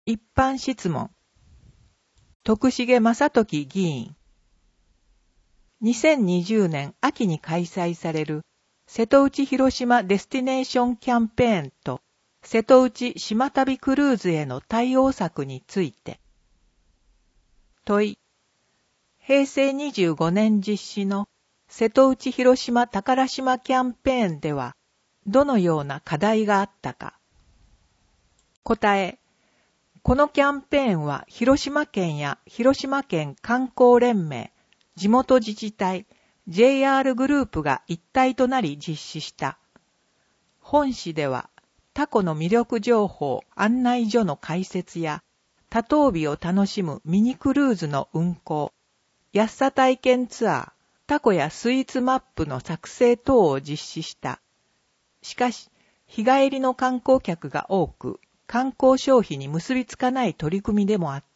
一般質問。徳重正時議員。2020年秋に開催される瀬戸内広島デスティネーションキャンペーンと瀬戸内島旅クルーズへの対応策について。問い。平成25年実施の瀬戸内広島宝島キャンペーンではどのような課題があったか。答え。このキャンペーンは広島県や広島県観光連盟、地元自治体、JR グループが一体となり実施した。本誌では、タコの魅力情報案内所の開設や、多島美を楽しむミニクルーズの運行、安さ体験ツアー、タコやスイーツマップの作成等を実施した。しかし、日帰りの観光客が多く、観光消費に結びつかない取り組みでもあった。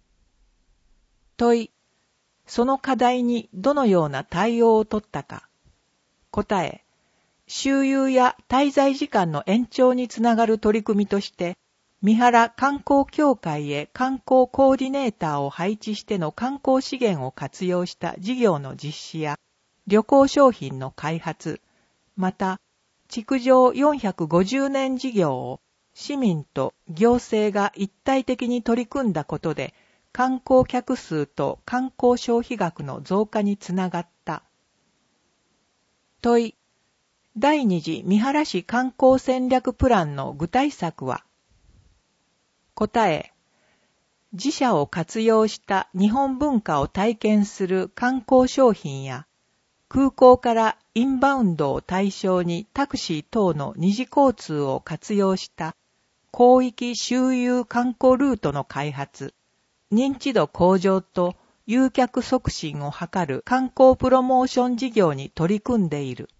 問い。その課題にどのような対応を取ったか。答え。周遊や滞在時間の延長につながる取り組みとして、三原観光協会へ観光コーディネーターを配置しての観光資源を活用した事業の実施や、旅行商品の開発、また、築城450年事業を市民と行政が一体的に取り組んだことで、観光客数と観光消費額の増加につながった。問い。第二次三原市観光戦略プランの具体策は。答え。自社を活用した日本文化を体験する観光商品や、空港からインバウンドを対象にタクシー等の二次交通を活用した広域周遊観光ルートの開発、認知度向上と誘客促進を図る観光プロモーション事業に取り組んでいる。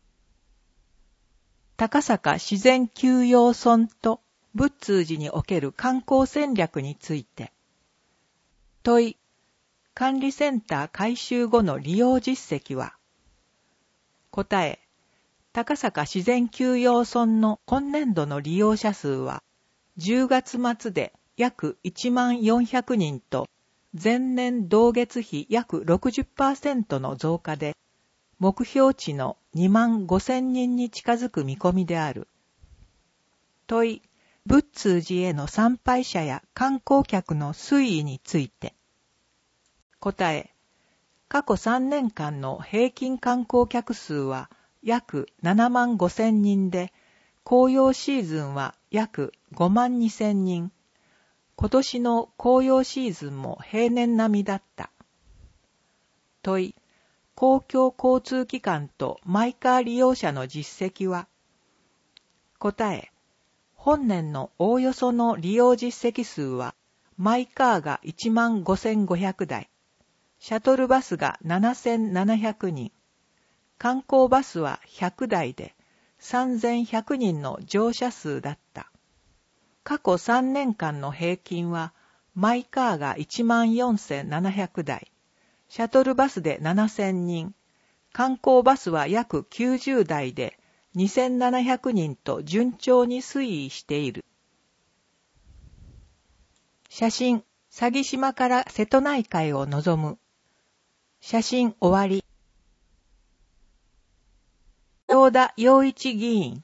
高坂自然休養村と仏通寺における観光戦略について。問い。管理センター改修後の利用実績は。答え。高坂自然休養村の今年度の利用者数は、10月末で約1400人と、前年同月比約 60% の増加で、目標値の25000人に近づく見込みである。問い。仏通寺への参拝者や観光客の推移について。答え。過去3年間の平均観光客数は約7万5000人で、紅葉シーズンは約5万2000人。今年の紅葉シーズンも平年並みだった。問い。公共交通機関とマイカー利用者の実績は。答え。本年のおおよその利用実績数は、マイカーが15500台。シャトルバスが7700人、観光バスは100台で3100人の乗車数だった。過去3年間の平均は、マイカーが14700台、シャトルバスで7000人、観光バスは約90台で2700人と順調に推移している。写真、佐木島から瀬戸内海を望む。写真終わり。行田洋一議員。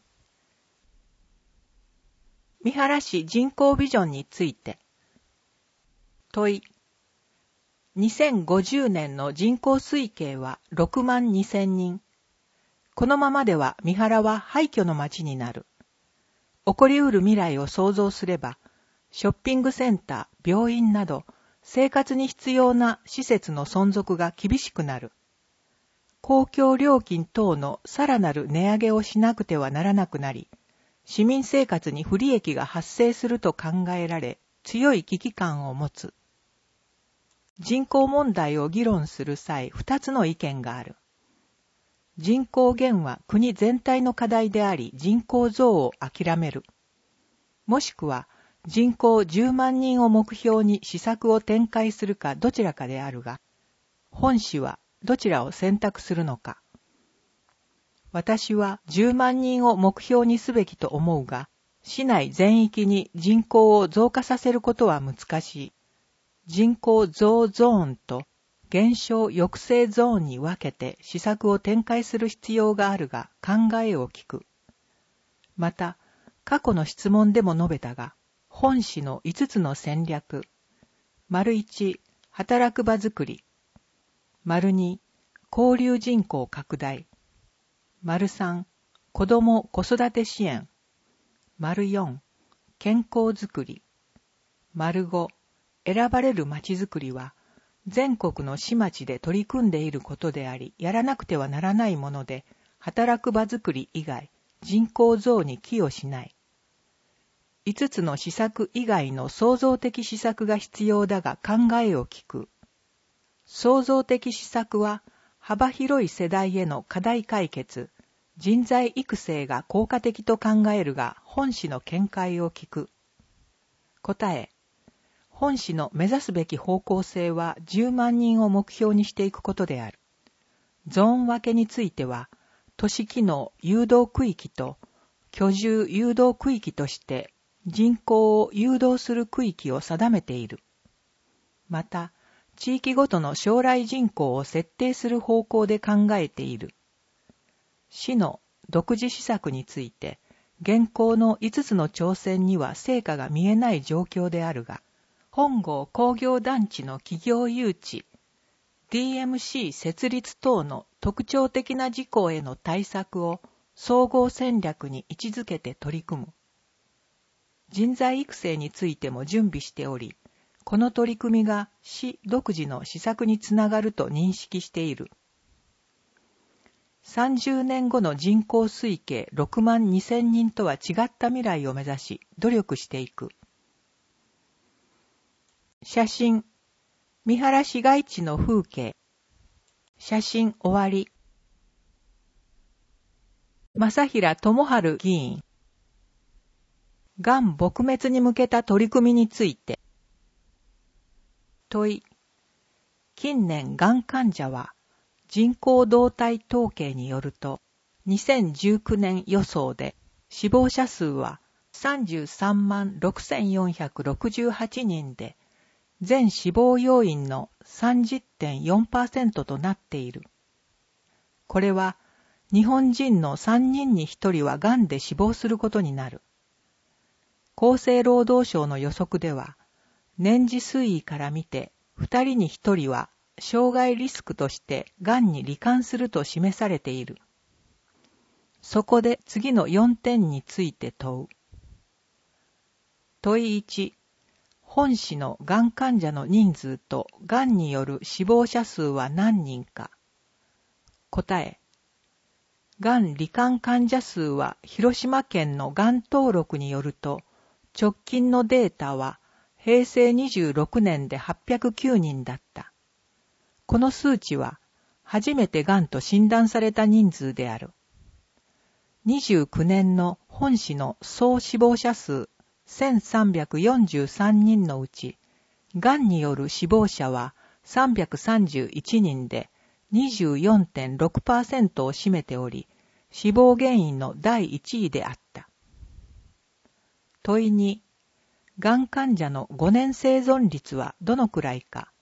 三原市人口ビジョンについて。問い。2050年の人口推計は6万2000人。このままでは三原は廃墟の町になる。起こりうる未来を想像すれば、ショッピングセンター、病院など、生活に必要な施設の存続が厳しくなる。公共料金等のさらなる値上げをしなくてはならなくなり、市民生活に不利益が発生すると考えられ、強い危機感を持つ。人口問題を議論する際、2つの意見がある。人口減は国全体の課題であり、人口増を諦める。もしくは、人口10万人を目標に施策を展開するかどちらかであるが、本誌はどちらを選択するのか。私は10万人を目標にすべきと思うが、 市内全域に人口を増加させることは難しい。人口増ゾーンと減少抑制ゾーンに分けて施策を展開する必要があるが考えを聞く。また、過去の質問でも述べたが、本市の5つの戦略。1、働く場づくり。2、交流人口拡大。3、子ども子育て支援。4、健康づくり。5、選ばれるまちづくりは、全国の市町で取り組んでいることであり、やらなくてはならないもので、働く場づくり以外、人口増に寄与しない。5つの施策以外の創造的施策が必要だが考えを聞く。創造的施策は、幅広い世代への課題解決、人材育成が効果的と考えるが、本市の見解を聞く。答え。本市の目指すべき方向性は10万人を目標にしていくことである。ゾーン分けについては、都市機能誘導区域と居住誘導区域として人口を誘導する区域を定めている。また、地域ごとの将来人口を設定する方向で考えている。市の独自施策について、現行の5つの挑戦には成果が見えない状況であるが、本郷工業団地の企業誘致、DMC 設立等の特徴的な事項への対策を総合戦略に位置づけて取り組む。人材育成についても準備しており、この取り組みが市独自の施策につながると認識している。30年後の人口推計6万2000人とは違った未来を目指し努力していく。写真、三原市街地の風景。写真終わり。正平智春議員。がん撲滅に向けた取り組みについて。問い。近年がん患者は人口動態統計によると、2019年予想で死亡者数は33万6468人で、全死亡要因の 30.4% となっている。これは日本人の3人に1人はがんで死亡することになる。厚生労働省の予測では、年次推移から見て2人に1人は障害リスクとしてがんに罹患すると示されている。そこで次の4点について問う。問い1。本市のがん患者の人数とがんによる死亡者数は何人か。答え。がん罹患患者数は広島県のがん登録によると、直近のデータは平成26年で809人だった。この数値は初めてがんと診断された人数である。29年の本市の総死亡者数1343人のうち、がんによる死亡者は331人で 24.6% を占めており、死亡原因の第1位であった。問い2、がん患者の5年生存率はどのくらいか。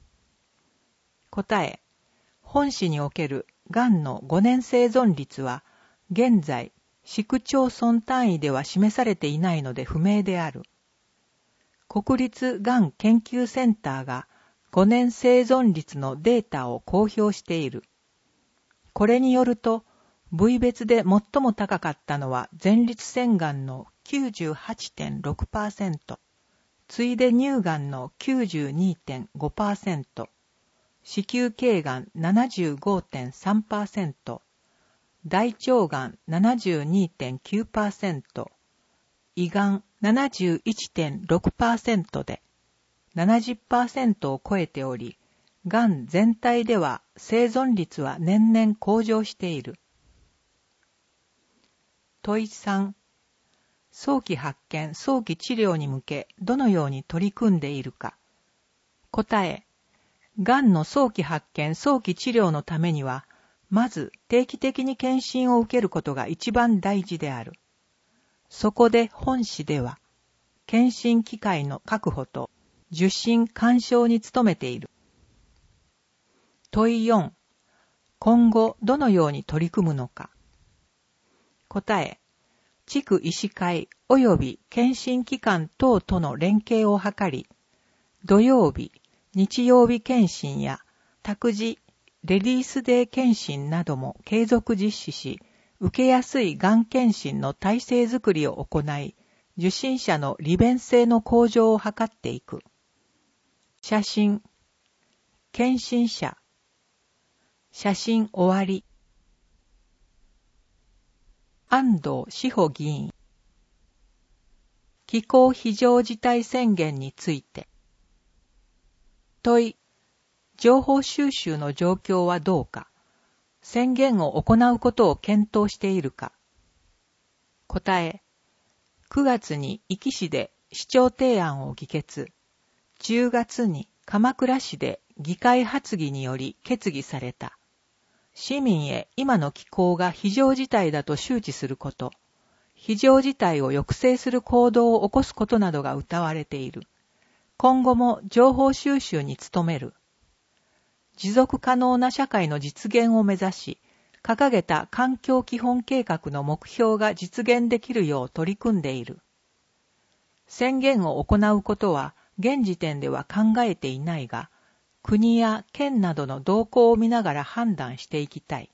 答え、本市におけるがんの5年生存率は、現在、市区町村単位では示されていないので不明である。国立がん研究センターが5年生存率のデータを公表している。これによると、部位別で最も高かったのは前立腺がんの 98.6%、次いで乳がんの 92.5%、子宮頸がん 75.3%、大腸がん 72.9%、胃がん 71.6% で 70% を超えており、がん全体では生存率は年々向上している。問い3、早期発見・早期治療に向けどのように取り組んでいるか。答え、がんの早期発見・早期治療のためには、まず定期的に検診を受けることが一番大事である。 そこで本市では、検診機会の確保と受診勧奨に努めている。問い4、今後どのように取り組むのか。答え、地区医師会及び検診機関等との連携を図り、土曜日、日曜日検診や託児、レディースデー検診なども継続実施し、受けやすいがん検診の体制づくりを行い、受診者の利便性の向上を図っていく。写真、検診者、写真終わり。安藤志保議員。気候非常事態宣言について。問い、情報収集の状況はどうか。宣言を行うことを検討しているか。答え、9月に壱岐市で市長提案を議決。10月に鎌倉市で議会発議により決議された。市民へ今の気候が非常事態だと周知すること、非常事態を抑制する行動を起こすことなどが謳われている。今後も情報収集に努める。持続可能な社会の実現を目指し、掲げた環境基本計画の目標が実現できるよう取り組んでいる。宣言を行うことは現時点では考えていないが、国や県などの動向を見ながら判断していきたい。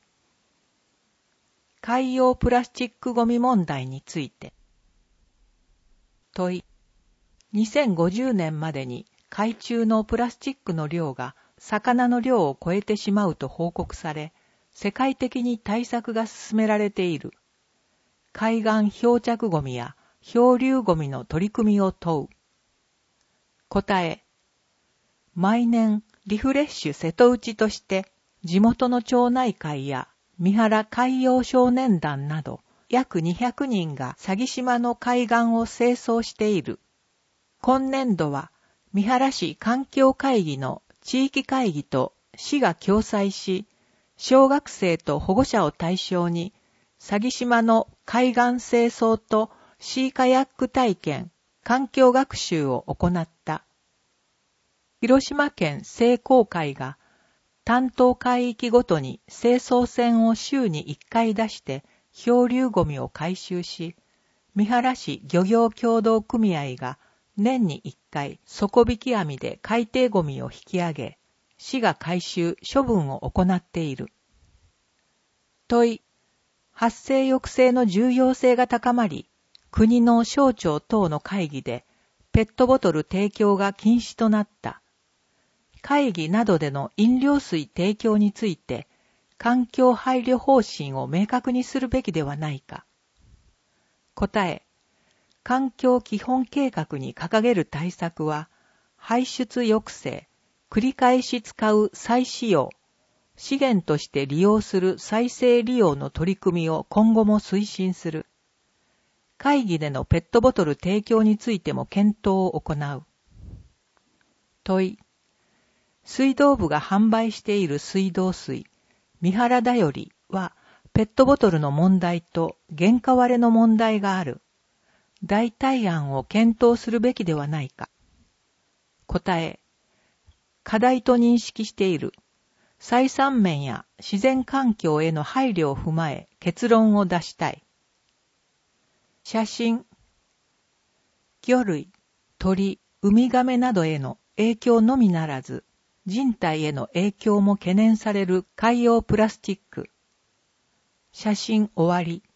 海洋プラスチックごみ問題について。問い、2050年までに海中のプラスチックの量が魚の量を超えてしまうと報告され、世界的に対策が進められている。海岸漂着ごみや漂流ごみの取り組みを問う。答え、毎年リフレッシュ瀬戸内として地元の町内会や三原海洋少年団など約200人が鷺島の海岸を清掃している。今年度は三原市環境会議の地域会議と市が共催し、小学生と保護者を対象に鷺島の海岸清掃とシーカヤック体験、環境学習を行った。広島県清光会が担当海域ごとに清掃船を週に1回出して漂流ごみを回収し、三原市漁業協同組合が年に1回底引き網で海底ごみを引き上げ、市が回収処分を行っている。問い、発生抑制の重要性が高まり、国の省庁等の会議でペットボトル提供が禁止となった。会議などでの飲料水提供について、環境配慮方針を明確にするべきではないか。答え、環境基本計画に掲げる対策は、排出抑制、繰り返し使う再使用、資源として利用する再生利用の取り組みを今後も推進する。会議でのペットボトル提供についても検討を行う。問い、水道部が販売している水道水、三原だよりは、ペットボトルの問題と原価割れの問題がある。代替案を検討するべきではないか。答え、課題と認識している。採算面や自然環境への配慮を踏まえ結論を出したい。写真、魚類、鳥、ウミガメなどへの影響のみならず、人体への影響も懸念される海洋プラスチック。写真終わり。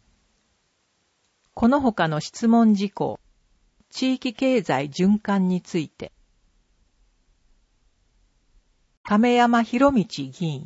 この他の質問事項、地域経済循環について。亀山博道議員。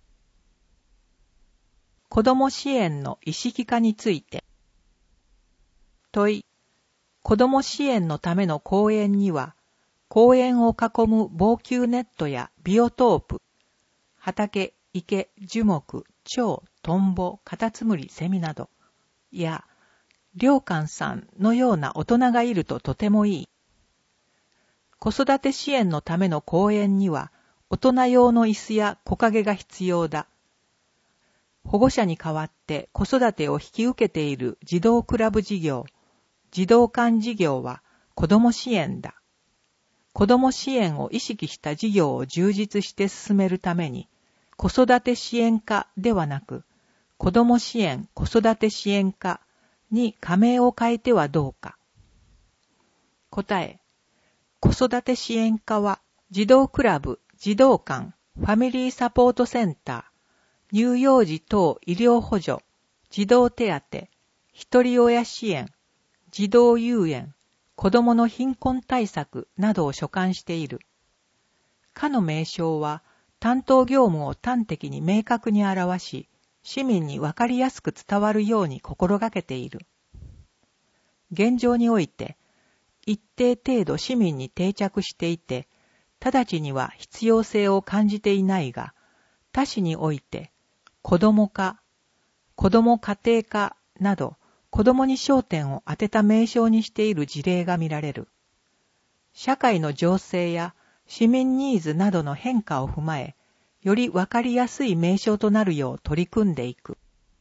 子ども支援の意識化について。問い、子ども支援のための公園には、公園を囲む防球ネットやビオトープ、畑、池、樹木、蝶、トンボ、カタツムリ、セミなど、や、良寛さんのような大人がいるととてもいい。子育て支援のための公園には、大人用の椅子や木陰が必要だ。保護者に代わって子育てを引き受けている児童クラブ事業、 児童館事業は子ども支援だ。子ども支援を意識した事業を充実して進めるために、子育て支援課ではなく、子ども支援子育て支援課に仮名を変えてはどうか。答え、子育て支援課は、児童クラブ、児童館、ファミリーサポートセンター、乳幼児等医療補助、児童手当、一人親支援、児童遊園、子どもの貧困対策などを所管している。課の名称は、担当業務を端的に明確に表し、市民にわかりやすく伝わるように心がけている。現状において、一定程度市民に定着していて、直ちには必要性を感じていないが、他市において、子ども課、子ども家庭課など、子どもに焦点を当てた名称にしている事例が見られる。社会の情勢や市民ニーズなどの変化を踏まえ、よりわかりやすい名称となるよう取り組んでいく。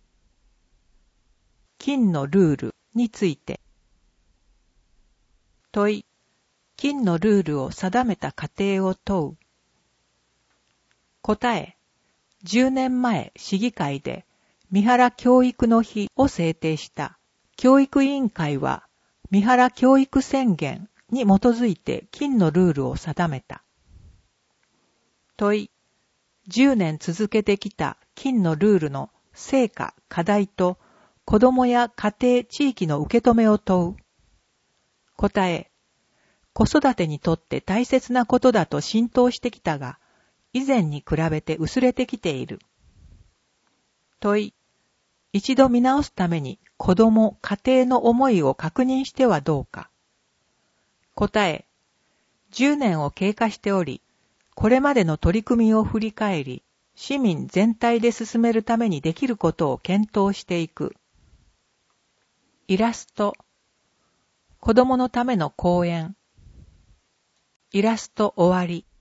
金のルールについて。問い、金のルールを定めた過程を問う。答え、10年前市議会で三原教育の日を制定した教育委員会は三原教育宣言に基づいて金のルールを定めた。問い、10年続けてきた金のルールの成果、課題と子どもや家庭、地域の受け止めを問う。答え、子育てにとって大切なことだと浸透してきたが、以前に比べて薄れてきている。問い、一度見直すために子ども、家庭の思いを確認してはどうか。答え、10年を経過しており、これまでの取り組みを振り返り、市民全体で進めるためにできることを検討していく。イラスト、子どものための講演。イラスト終わり。